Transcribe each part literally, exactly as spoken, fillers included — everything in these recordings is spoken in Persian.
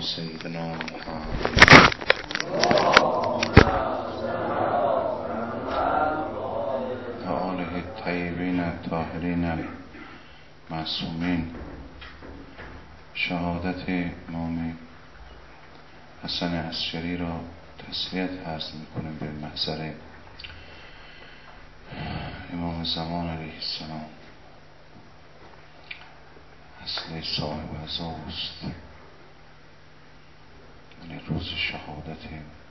سيدنا محمد وآله الطيبين الطاهرين المعصومين. شهادت امام حسن عسکری را تسلیت عرض میکنیم به محضر امام زمان علیه السلام. اصل صاحب عزاست، یعنی روز شهادت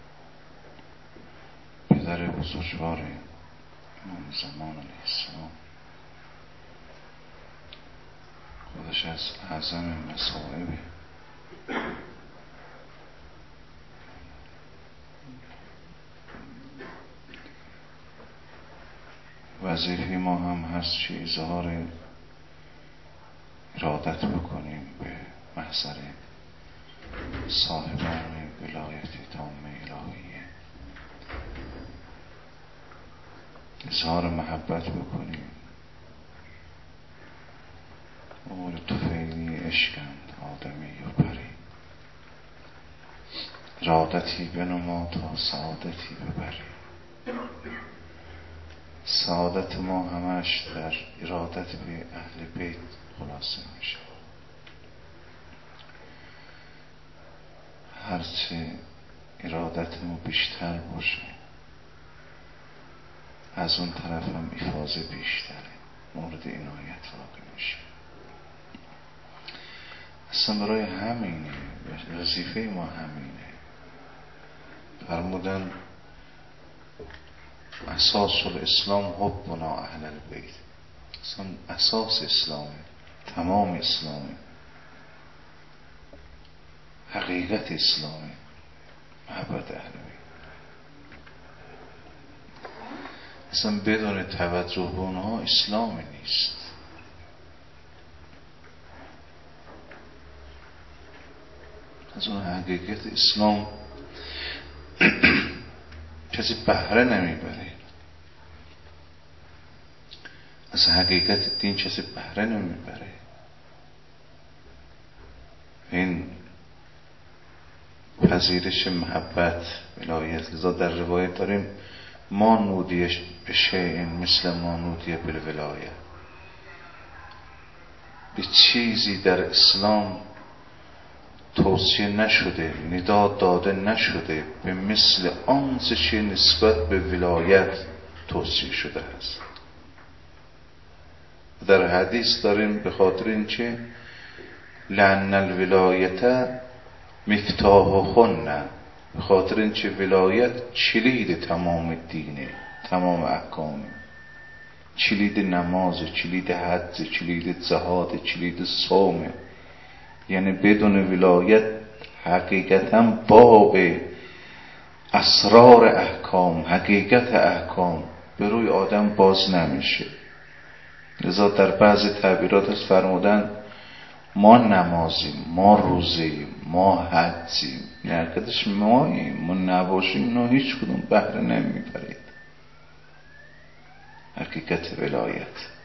پدر بزرگوار امام زمان علیه السلام خودش از اعظم مصائبه. وظیفه ما هم هست که اظهار ارادت بکنیم به محضر صاحبان ولایت تامه الهیه، اظهار محبت بکنیم. او طفیلی عشقند آدمی و پری، ارادتی بنما تا سعادتی ببری. سعادت ما همش در ارادت به اهل بیت خلاصه میشه. هرچه ارادت ما بیشتر باشه، از اون طرف هم افاضه بیشتره، مورد عنایت واقع میشه. اصلا برای همینه، وظیفه ما همینه. فرمودن اساس الاسلام حبنا اهل البیت. اصلا اساس اسلامه، تمام اسلامه، حقیقت اسلامه، محبت اهل بیت. اصلا بدون توجه به اونها اسلام نیست. از اون حقیقت اسلام کسی بهره نمیبره. از حقیقت دین کسی بهره نمیبره. این پذیرش محبت ولایت. لذا در روایت داریم ما نودیش به شیء مثل ما نودیه بالولایه. به چیزی در اسلام توصیه نشده، نداد داده نشده به مثل آنچه چه نسبت به ولایت توصیه شده است. در حدیث داریم به خاطر این که لأن الولایت مفتاح خن، به خاطر این که ولایت کلید تمام دینه، تمام احکامه، کلید نماز، کلید حج، کلید زهاد، کلید صوم. یعنی بدون ولایت حقیقتا باب اسرار احکام، حقیقت احکام به روی آدم باز نمیشه. لذا در بعض تعبیرات از فرمودن ما نمازیم، ما روزیم، ما حجیم. حقیقتش ماییم، ما نباشیم نه هیچ کدوم بهره نمیبرید. حقیقت ولایت.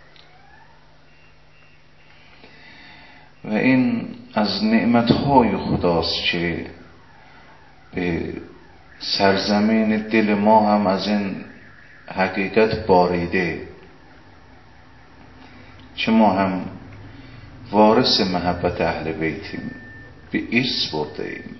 و این از نعمتهای خداست که به سرزمین دل ما هم از این حقیقت باریده، که ما هم وارث محبت اهل بیتیم، به ارث برده ایم.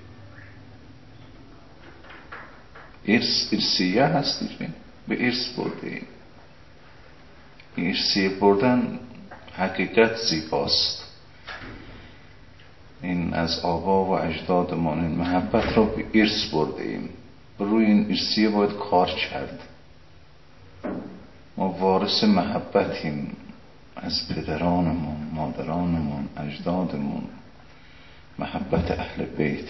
ارث ارثیه هست دیگه، به ارث برده ایم. این ارثیه بردن حقیقت زیباست. این از آبا و اجدادمان این محبت را به ارث برده ایم. روی این ارثیه باید کار کرد. ما وارث محبتیم از پدرانمون، مادرانمون، اجدادمون، محبت اهل بیت.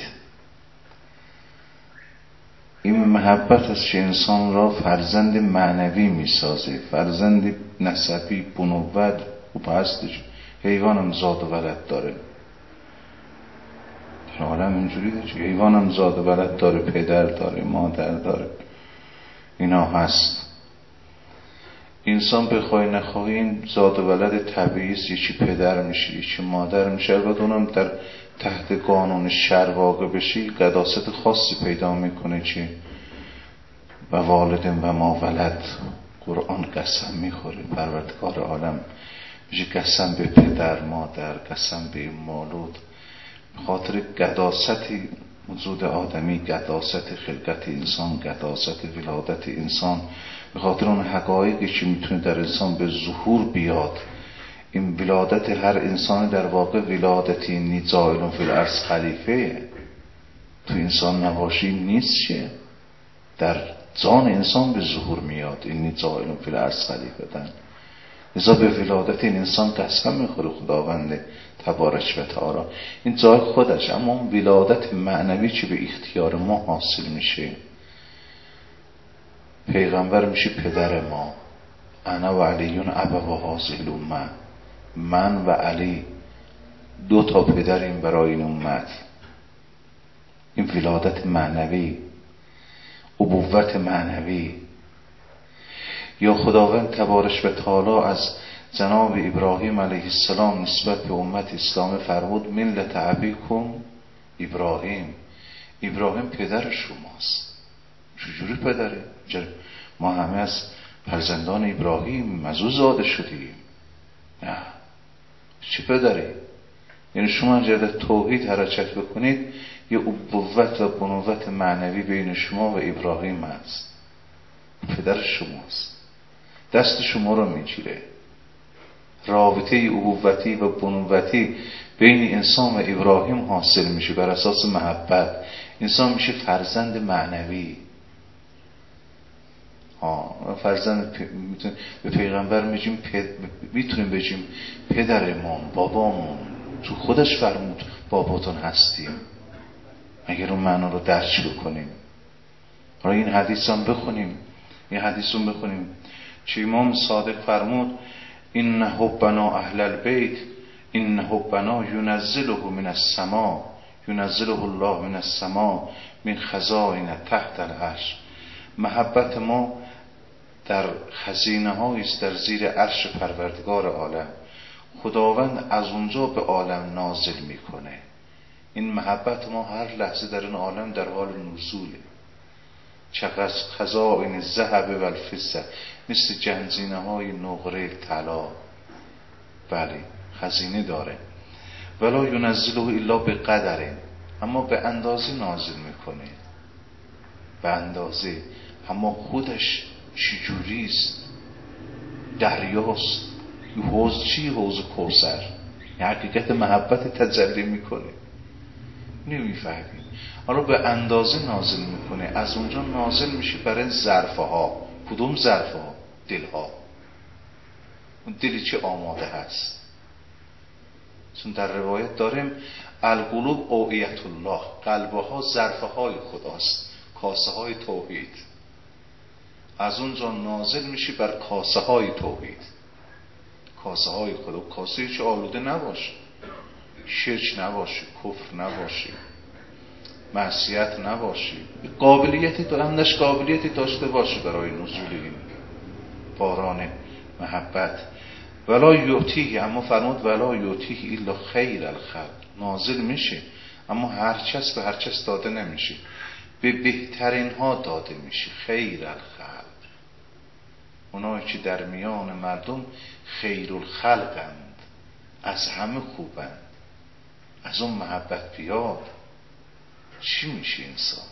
این محبت است که انسان را فرزند معنوی میسازه، فرزند نسبی، بنوت و هستش. حیوان هم زاد و ولد داره، در عالم اینجوری ده که حیوان هم زاد و ولد داره، پدر داره، مادر داره، اینا هست. انسان بخوای نخواهی این زاد و ولد طبیعی است، یکی پدر میشه یکی مادر میشه. البته اونم در تحت قانون شرع واقع بشی قداست خاصی پیدا میکنه چی و والدین و ما ولد. قرآن قسم میخوره، پروردگار عالم میشه قسم به پدر مادر، قسم به مولود، به خاطر قداستی وجود آدمی، قداست خلقت انسان، قداست ولادت انسان، به خاطر اون حقایقی که میتونه در انسان به ظهور بیاد. این ولادت هر انسان در واقع ولادتی نیزائلون فی الارض خلیفه. تو انسان نباشی نیست چیه؟ در جان انسان به ظهور میاد این نیزائلون فی الارض خلیفه دن. لذا به ولادت این انسان قسم میخوره خداوند تبارک و تعالی. این جای خودش، اما اون ولادت معنوی چه به اختیار ما حاصل میشه. پیغمبر میشه پدر ما. انا و علیون ابوا هذه الامه، من و علی دو تا پدریم برای این امت. این ولادت معنوی، ابوت معنوی. یا خداوند تبارک و تعالی از جناب ابراهیم علیه السلام نسبت به امت اسلام فرمود ملت ابیکم ابراهیم. ابراهیم پدر شماست. چجوری پدره؟ ما همه از فرزندان ابراهیم از او زاده شدیم. نه، چه پدری؟ یعنی شما اگر در توحید حرکت بکنید یه ابوت و بنوت معنوی بین شما و ابراهیم هست. پدر شماست، دست شما رو میگیره. رابطه ابوتی و بنوتی بین انسان و ابراهیم حاصل میشه بر اساس محبت. انسان میشه فرزند معنوی. ها فرزند پ... میتونه به پیغمبر میگیم پد... میتونیم بگیم پدرمون، بابامون. تو خودش فرمود باباتون هستیم. اگر اون معنا رو درک بکنیم. حالا این حدیث هم بخونیم. این حدیث رو بخونیم چه امام صادق فرمود این حبنا اهل البیت این حبنا ینزله من السماء ینزله الله من السماء من خزائن تحت العرش. محبت ما در خزینه هاییست در زیر عرش پروردگار عالم. خداوند از اونجا به عالم نازل میکنه. این محبت ما هر لحظه در این عالم در حال نزوله. چقدر خزائن الذهب و الفضه، مثل جنزینه های نقره طلا. بله خزینه داره. ولا ینزله الا به قدره، اما به اندازه نازل میکنه. به اندازه. اما خودش چجوریست؟ دریاست. حوض چی؟ حوض کوثر. حقیقت محبت تجلی میکنه. نمیفهمیم. حالا به اندازه نازل میکنه. از اونجا نازل میشه برای ظرفها. کدوم ظرفها؟ دلها. اون دلی چه آماده هست. چون در روایت داریم القلوب اوعیت الله، قلبها ظرفهای خداست، کاسه های توحید. از اونجا نازل میشه بر کاسه های توحید، کاسه های خدا. کاسه چه آلوده نباشه، شرک نباشه، کفر نباشه، معصیت نباشه، قابلیتی دارندش قابلیتی داشته باشه برای نزول این باران محبت. ولا یعطیه، اما فرمود ولا یعطیه الا خیر الخلق. نازل میشه اما هرچس به هرچس داده نمیشه، به بهترین ها داده میشه. خیر الخلق، اونایی که در میان مردم خیر الخلقند، از همه خوبند. از اون محبت بیاد چی میشه انسان؟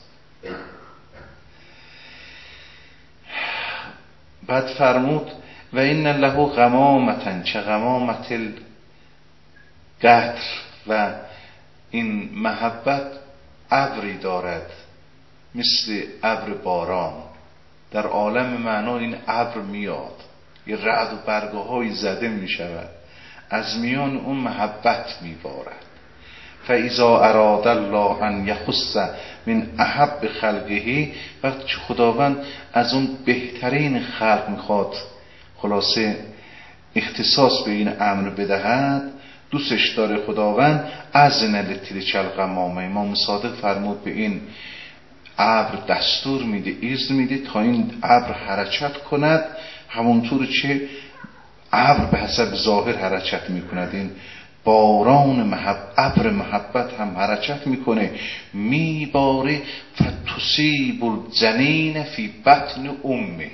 بعد فرمود و این له غمامتن چه غمامت القطر، و این محبت ابری دارد مثل ابر باران. در عالم معنا این ابر میاد، یه رعد و برگه های زده میشود، از میان اون محبت میبارد. فاذا اراد الله ان یخص من احب خلقه، وقتی که خداوند از اون بهترین خلق میخواد خلاصه اختصاص به این امر بدهد، دوستش داره خداوند، اذن لتلک الغمامه. امام صادق فرمود به این ابر دستور میده، اذن میده تا این ابر حرکت کند همونطور که ابر به حسب ظاهر حرکت میکند، این باران محبت، ابر محبت هم حرکت میکنه، میباره فتصیب الجنین فی بطن امه.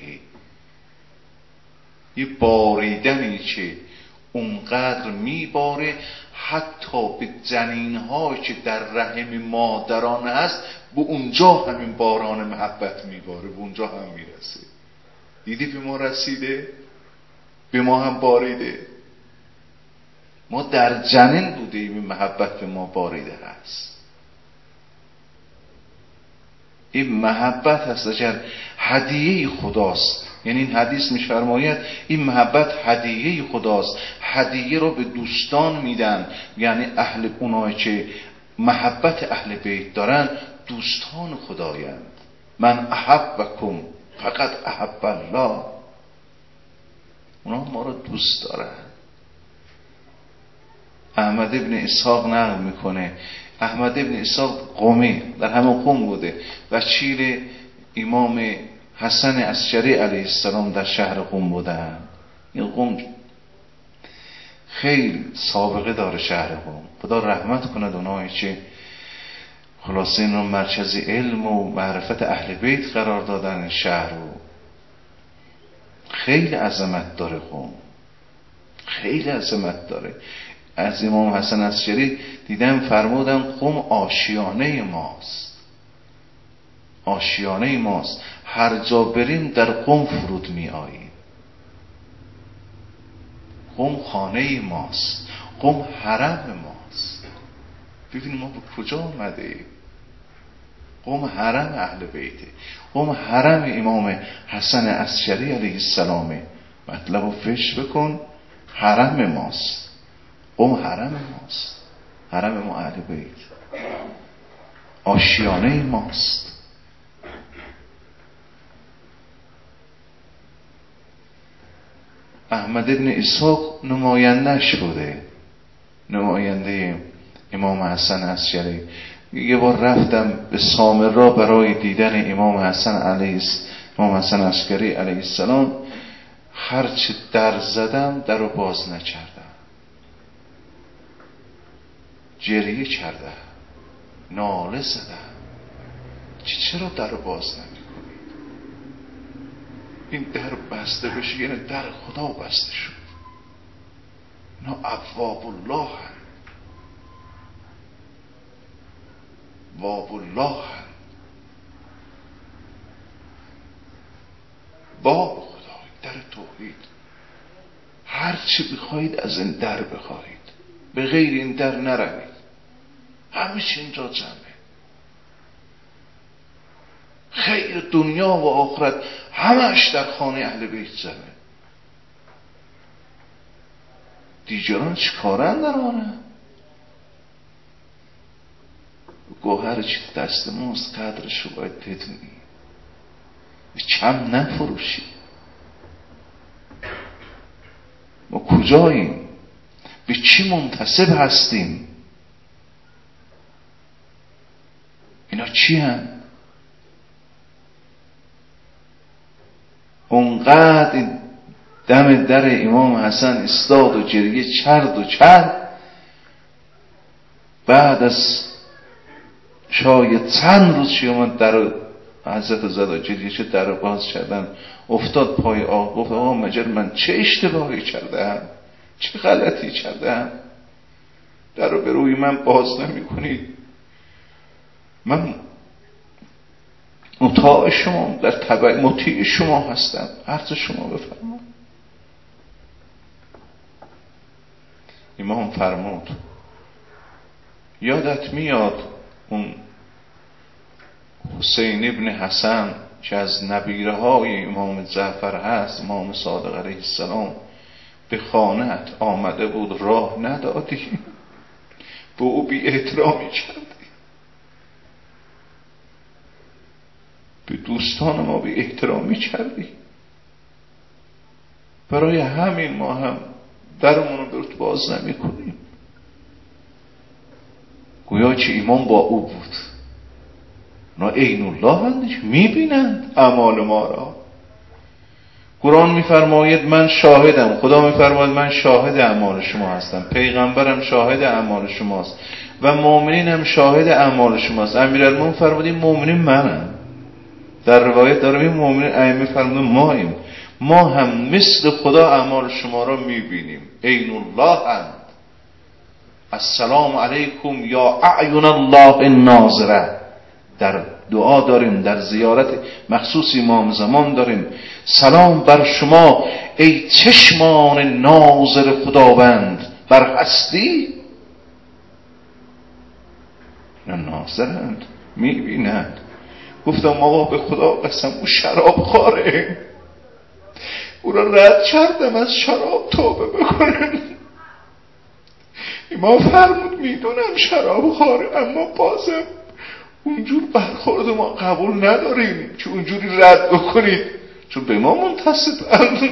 یه باریدنی که اونقدر میباره حتی به جنین‌هایی که در رحم مادران هست، به اونجا همین باران محبت میباره، به اونجا هم میرسه. دیدی به ما رسیده؟ به ما هم باریده. ما در جنین بودیم، این محبت به ما باریده هست. این محبت هست، اگر هدیه خداست. یعنی این حدیث می‌فرماید این محبت هدیه خداست. هدیه رو به دوستان میدن، یعنی اهل اونایی که محبت اهل بیت دارن دوستان خدایند. من احبکم فقط احب الله. اونا ما رو دوست دارن. احمد ابن اسحاق نقل میکنه، احمد ابن اسحاق قمی، در همون قم بوده، وکیل امام حسن عسکری علیه السلام در شهر قم بودن. این قم خیلی سابقه داره، شهر قم. خدا رحمت کند اونایی که خلاصه این رو مرکز علم و معرفت اهل بیت قرار دادن. شهر رو خیلی عظمت داره، قم خیلی عظمت داره. از امام حسن عسکری دیدم فرمودن قم آشیانه ماست، آشیانه ماست، هر جا بریم در قم فرود می آییم. قم خانه ماست، قم حرم ماست. ببینیم ما به کجا آمده. قم حرم اهل بیته، قم حرم امام حسن عسکری علیه السلامه. مطلب رو فش بکن، حرم ماست، قم حرم ماست، حرم ما اهل بیت، آشیانه ماست. احمد ابن اسحاق نمایندهش بوده، نماینده امام حسن عسکری. یه بار رفتم به سامرا برای دیدن امام حسن علیه امام حسن عسکری علیه السلام. هرچه در زدم در رو باز نکردم، جریه کردم، ناله زدم که چرا در رو باز نمی کنید؟ این در بسته بشه یعنی در خدا بسته شد. اینا ابواب الله هم، باب الله هم، باب خدا، در توحید. هر چی بخواید از این در بخواید، به غیر این در نروید. همیشه اینجا جمعه. خیر دنیا و آخرت همش در خانه اهل بیت جمعه. دیگران چی کارن در آنه؟ گوهر چی دست ماست، قدرش رو باید بدونی، کم نفروشی. ما کجاییم؟ به چی منتسب هستیم؟ اینا چی هم؟ اونقدر دم در امام حسن استاد و جریه چرد و چرد. بعد از شاید چند روز شیومد در حضرت زدا جریه چه در باز کردن، افتاد پای آق، گفت آقا مجر من چه اشتباهی کردم، چه غلطی کردم، در رو به روی من باز نمی کنید؟ من مطاع شما، در تبع مطیع شما هستم، عرض شما بفرما. امام فرمود یادت میاد اون حسین ابن حسن که از نبیره های امام جعفر هست، امام صادق علیه السلام، به خانه‌ات آمده بود راه ندادی، به او بی احترامی کردی، به دوستان ما بی احترامی کردی. برای همین ما هم درمون رو برات باز نمی کنیم. گویا که ایمان با او بود. اونا عین الله هستند، میبینند اعمال ما را. قرآن میفرماید من شاهدم، خدا میفرماید من شاهد اعمال شما هستم، پیغمبرم شاهد اعمال شماست و مؤمنین هم شاهد اعمال شماست. امیرالمومنین فرمود این مؤمنین منم. در روایت داره این مؤمنین ائمه فرمودن ماییم، ما هم مثل خدا اعمال شما را میبینیم. عین الله اند. السلام علیکم یا اعین الله الناظره. در دعا داریم، در زیارت مخصوص امام زمان داریم، سلام بر شما ای چشمان ناظر خداوند بر هستی. ناظرند، میبینند. گفتم آقا به خدا قسم او شراب خواره، او را رد کردم از شراب توبه بکنم. امام فرمود میدونم شراب خواره، اما بازم اونجور برخورد ما قبول نداریم که اونجوری رد بکنید، چون به ما منتسبند.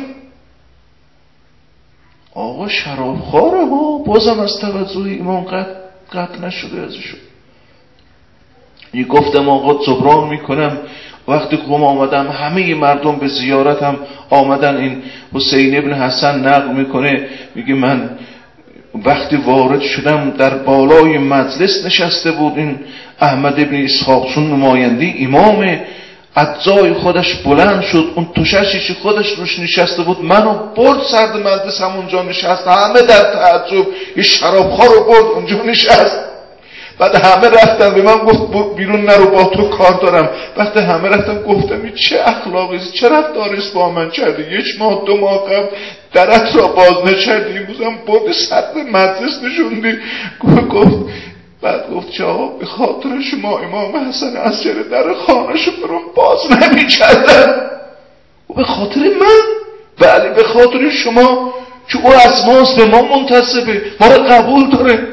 آقا شراب خواره ها، بازم از توجه امام قطع قطع نشده ازشون. یه گفتم آقا جبران میکنم، وقتی قم آمدم همه مردم به زیارتم آمدن. این حسین ابن حسن نقل میکنه، میگه من وقتی وارد شدم در بالای مجلس نشسته بود این احمد ابن اسحاق، چون نماینده امامه، از جای خودش بلند شد، اون توششی خودش روش نشسته بود منو برد سرد مجلس همونجا نشست. همه در تعجب، یه شرابخوار رو برد اونجا نشست. بعد همه رفتن، به من گفت بیرون نرو با تو کار دارم. وقتی همه رفتم گفتم این چه اخلاقی، چه رفتاریست با من کردی؟ یک ماه دو ماه قبل درت را باز نکردی، امروزم برد سرد مجلس نشوندی. گفت بعد گفت چه آقا به خاطر شما امام حسن عسکری در خانه‌شو برام باز نمی‌کردن. به خاطر من؟ بله به خاطر شما که او از ماست، به ما منتسبه، ما رو قبول داره.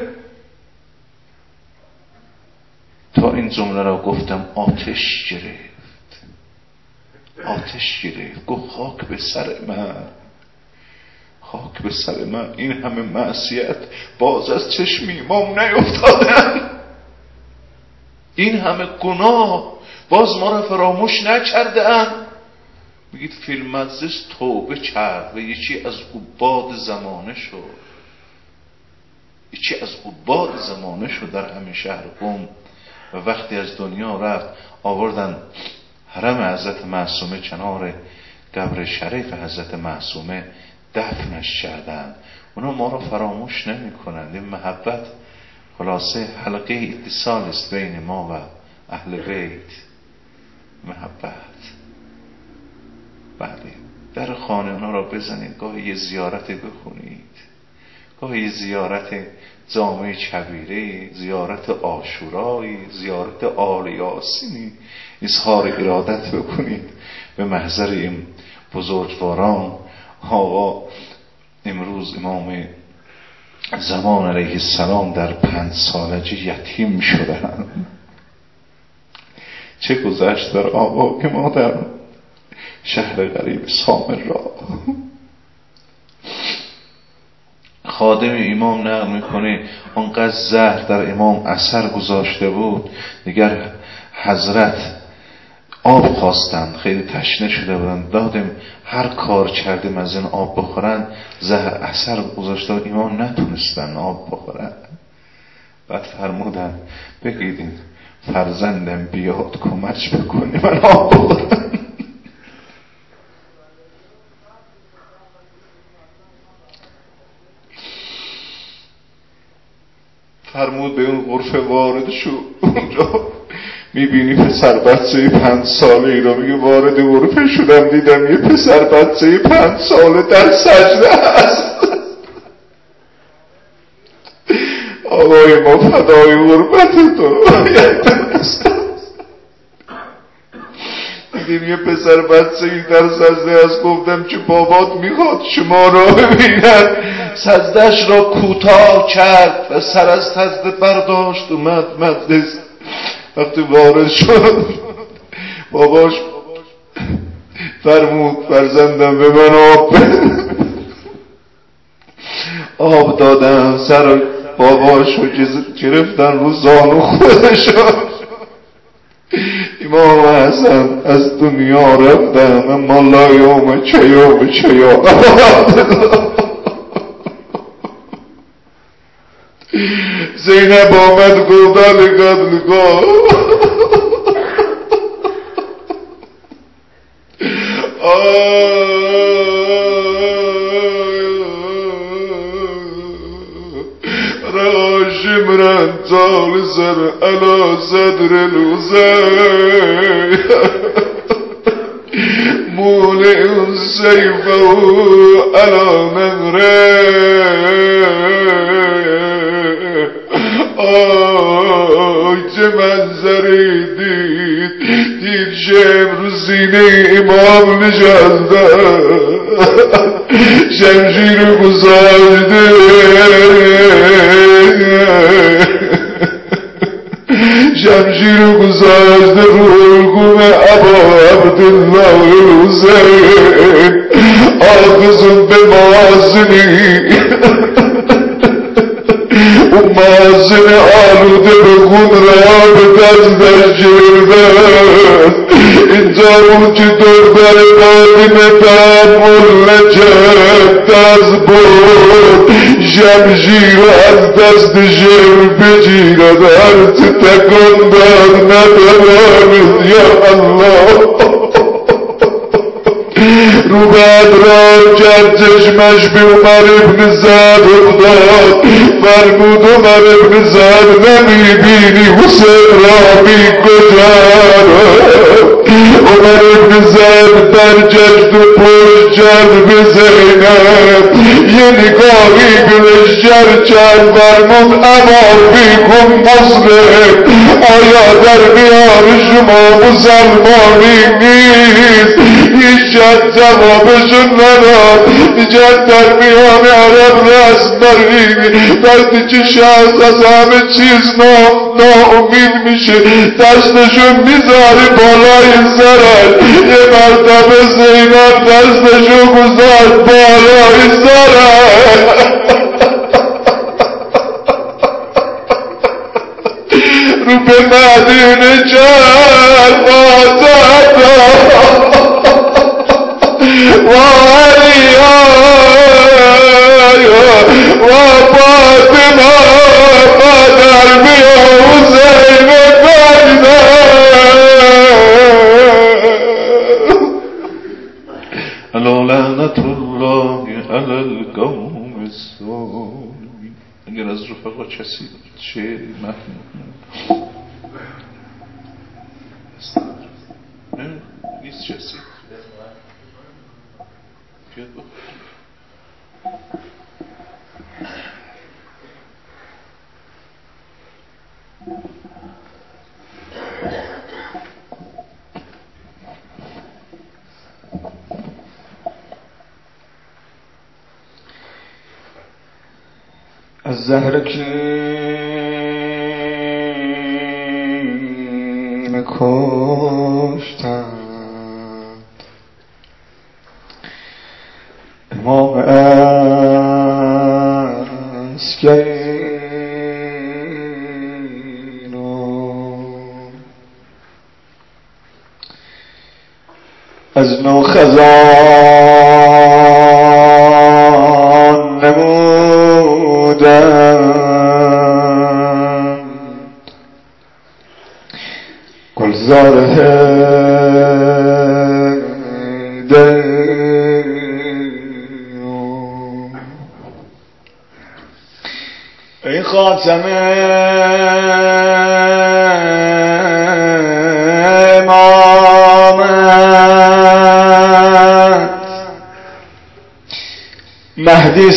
تا این جمله را گفتم آتش گرفت، آتش گرفت. گفت خاک به سر من، خاک به سر من، این همه معصیت باز از چشم امام نیفتادم، این همه گناه باز ما را فراموش نکردن. میگید فیلم مجلس توبه کرد و یکی از عباد زمانه شد، یکی از عباد زمانه شد در همه شهر قم. و وقتی از دنیا رفت آوردن حرم حضرت معصومه، کنار قبر شریف حضرت معصومه دفنش کردن. اونا ما رو فراموش نمی کنند. این محبت خلاصه حلقه اتصال است بین ما و اهل بیت. محبت. بله، در خانه اونا را بزنید، گاهی یه زیارت بخونید، گاهی یه زیارت جامع کبیره، زیارت عاشورایی، زیارت آل یاسینی، اظهار ارادت بکنید به محضر این بزرگواران. آقا امروز امام زمان علیه السلام در پنج سالگی یتیم شدن. چه گذشت در آقای ما در شهر غریب سامرا. خادم امام نقل میکنه اونقدر زهر در امام اثر گذاشته بود، دیگر حضرت آب خواستند، خیلی تشنه شده بودند، دادیم هر کار کردیم از این آب بخورن، زهر اثر گذاشته بود، امام نتونستن آب بخورن. بعد فرمودن بگید این فرزندم بیاد کمک بکنی من آب بخورم. فرمود به اون غرفه وارد شو، اونجا میبینی پسر بچه پنج ساله ای رو، میگه وارد غرفه شدم دیدم یه پسر بچه پنج ساله در سجده هست. آقای ما فدای غربت تو، دیدیم یه پسر بچه ای در سجده هست. گفتم که بابات میخواد شما را ببیند. سجدهش را کوتاه کرد و سر از سجده برداشت اومد مجلس. وقتی وارد شد باباش فرمود فرزندم به من آب آب دادم. سر باباشو گرفتن رو زانو خودشو. امام حسن از دنیا رفتم اما لا یوم چه یوم چه یوم زینب آمد گفتن قتلگاه شمرا جالسا على صدر الحسين مولئ سيفه على نهره آی چه منظری دید دید شمر رو سینه امام نشسته شمشیر گذاشته شمشیر گذاشته رو حلقوم ابا عبدالله الحسین آخذون به مازنی اون مازن آلوده به خون را به دستش گرفت اینجا بود که دوربر قادم تحمل نکرد دست برد شمشیر از دست شمر بگیرد هرچه تکان داد نتوانست یا الله رو بعد را کرد چشمش به عمر ابن سعد افتاد فرمود عمر ابن سعد نمیبینی حسین را بی کجا عمر ابن سعد برگشت و پشت کرد به زینب یه نگاهی بهش کرد فرمود اما فیکم مسلم آیا در میان شما مسلمانی نیست هیچ جوابشون نداد دیگر در میان عرب رسم برید وقتی که شخص از همه چیز ناامید میشه دستشون میذاره بالای سرش یه مرتبه زینب دستشون گذاشت بالای سرش رو به مدینه کرد بازد و علیا و فاطمه مادر بیا حسین بجده الا لعنت الله علی القوم الظالمین. اگر از رفقا کسی شعر محمود نیست کسی بیاد با از زهرکی کشتند امام عسکری رو از نو خزان نمودند گلزار هنده ای خاتم امامت مهدی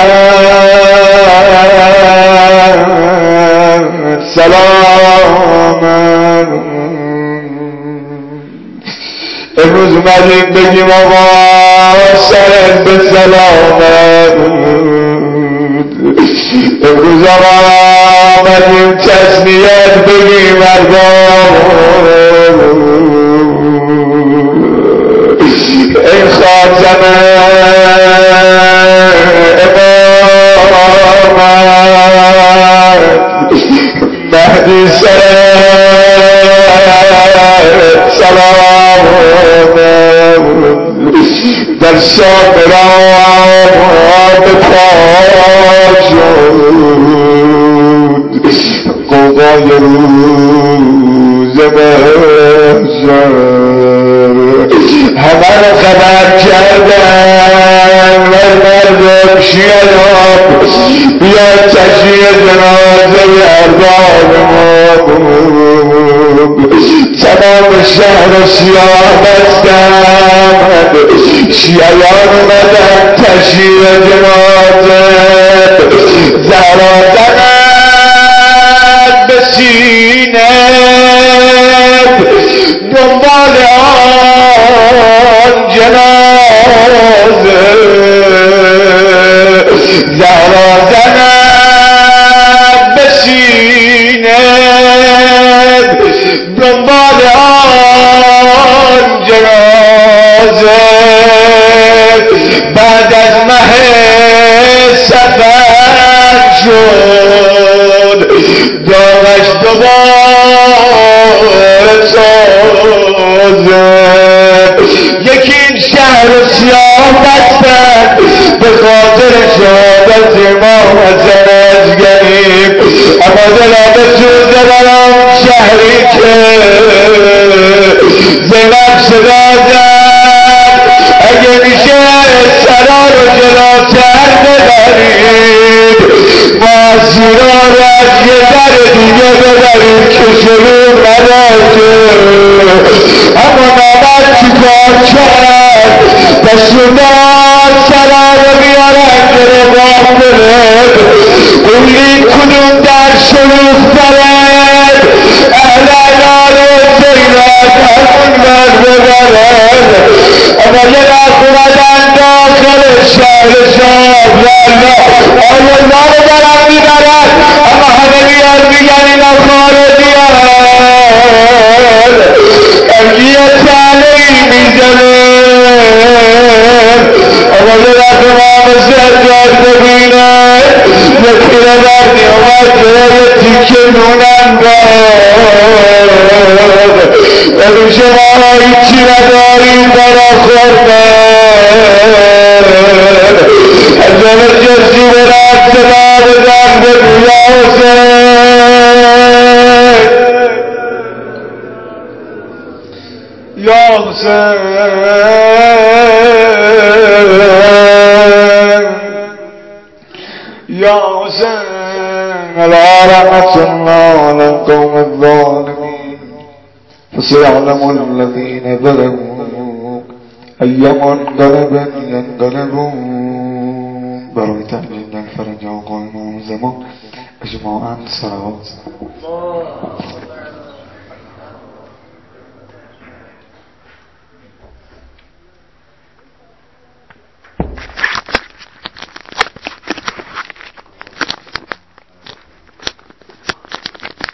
سرت سلامت امروز اومدیم بگیم آقا سرت به سلامت امروز آقا آمدیم تسلیت بگیم ارباب ای خاتم امامت مهدی سرت سلام در سامران به پا شد قوقای روز محشر همه را خبر کردن و مردم شیعیان بیا تشییع جنازه اربابمون تمام شهر سیاه بستند شیعیان اومدن تشییع جنازه زهرا زند به سینه دنبال آن جنازه زهرا زند به سینه دنبال آن جنازه بعد از مه سفر شد داغش دوباره تازه یکی این شهر سیاه بستن به خاطر شهادت امام حسن عسکری اما دلا به سوزه برام شهری که زینب صدا زد اگه میشه سرا رو جلوتر ببرید ما سیرا رو از یه در دیگه ببرید که شروع نباشه اما نامد چی کار کرد دستوندار سرا رو بیارن گربان برد قولی کدوم در شروع برد اهل ایال زینب همون بر ببرد اما یه وقت اومدن داخل شهر شاد والله آیا الله رو دارن میبرد اما همه بیار میگن اینا خارجیان یه تعلیم میزنه اما یه وقت امام سجاد ببینه یکی رو بردی اومد جلوی تیکه نونم داد ولی شما هیچی ندارید برا خوردن از جلو جسی برد صدا بزن بگو یا حسین یا حسین یا حسین لا رحمت الله للقوم الظالمین فسيعلم الذين ظلموا أي منقلب ينقلبون برای تأمین الفرج آقای امام زمان اجماعاً صلوات